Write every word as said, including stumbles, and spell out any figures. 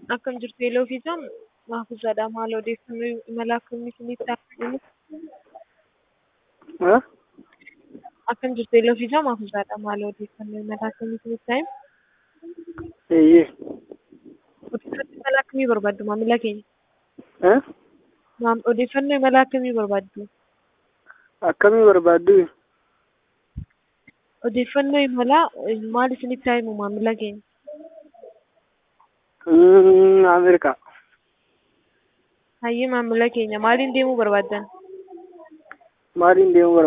Akkam jirtu Eeloo fi Jaam Mahfuuzaadha. Maal odeeffannoo imala akkamii isiniif taasifame? ها Akkam jirtu Eeloo fi Jaam Mahfuuzaadha. Maal odeeffannoo imala akkamii isiniif taasifame? ايه Odeeffannoo imala akkamii barbaaddu maamila keenya? ها Maam odeeffannoo imala akkamii barbaaddu? akkami barbaaddu Odeeffannoo imalaa eh, maal isiniif taasifamu maamila keenya? mm Ameerika Hayyee maamila keenya maaliin deemuu barbaaddan? maaliin deemuu